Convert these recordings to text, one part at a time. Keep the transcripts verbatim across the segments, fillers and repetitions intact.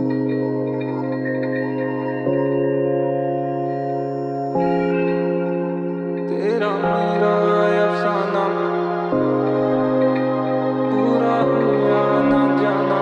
तेरा मेरा अफसाना पूरा हुआ ना जाना।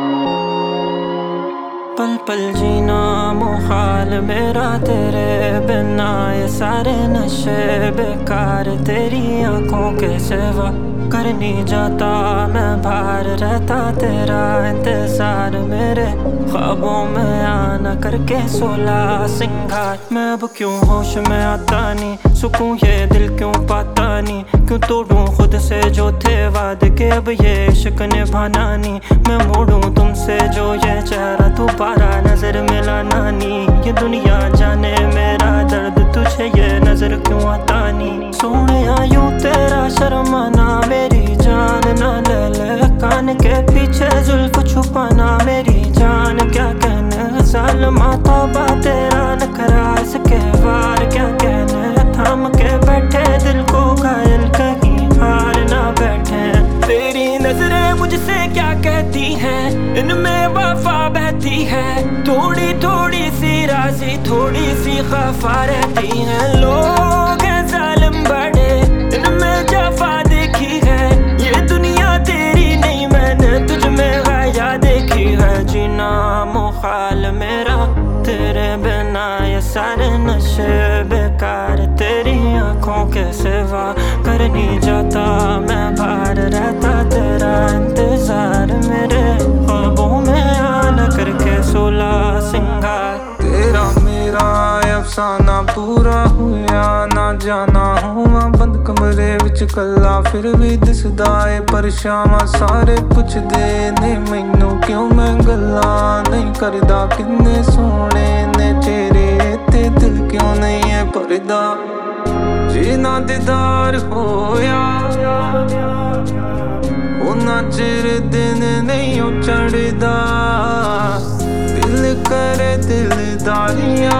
पल पल जीना मुहाल मेरा तेरे बिना, ये सारे नशे बेकार तेरी आंखों के सिवा। कर नहीं जाता मैं बाहर रहता तेरा इंतजार, मेरे ख्वाबों में आना करके सोला सिंगार। मैं अब क्यों होश में आता नहीं, सुकून ये दिल क्यों पाता नहीं। क्यों तोड़ूं खुद से जो थे वादे के, अब ये इश्क निभाना नहीं। मैं मोड़ूं तुमसे जो ये चेहरा दोबारा नजर मिलाना नहीं। ये दुनिया जाने मेरा दर्द तुझे ये नजर क्यों आता नहीं। सोने यूं तेरा शर्माना मेरी जान ना ले ले, कान के पीछे जुल्फ छुपाना मेरी जान। क्या कहने सालमा तौबा तेरा नखरा, इसके वार क्या कहने। थाम के बैठे दिल को घायल कहीं हार ना बैठे। तेरी नजरें मुझसे क्या कहती हैं, इनमें वफा बहती है। थोड़ी थोड़ी सी राज़ी थोड़ी सी खफा रहती हैं। लोग हैं जालिम बड़े, इनमें जफा देखी है। ये दुनिया तेरी नहीं मैंने तुझ में गाया देखी है। जीना मुहाल मेरा तेरे बिना, ये सारे नशे बेकार तेरी आंखों के सिवा। कर नहीं जाता मैं बाहर रहता तेरा इंतजार, मेरे ख्वाबों में आना करके सोला सिंगार। तेरा मेरा अफसाना पूरा हुआ ना जाना। हुआ बंद कमरे विच कला फिर भी दिसदा ए परछावां। सारे पुछदे ने मैनू क्यों मैं गल्लां नहीं करदा। किन्ने सोहणे ने चेहरे ते दिल क्यों नहीं है भरदा। जे ना दीदार होया उन्ना चिर दिन नहीं ओ चढ़दा। दिल करे दिलदारियां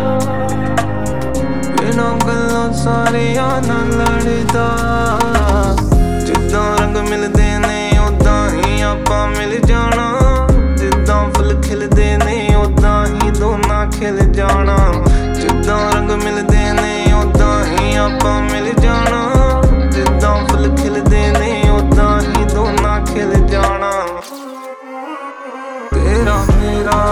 बिना गल्लां सारियां ना लड़दा। जिद्दां रंग मिलदे ने उदां ही आपां मिल जाना। जिद्दां फुल खिलदे ने उदां ही दोना खिल जाना। जिद्दां रंग मिलदे ने उदां ही आपां मिल जाना। जिद्दां फुल खिलदे ने उदां ही दोना खिल जाना। तेरा मेरा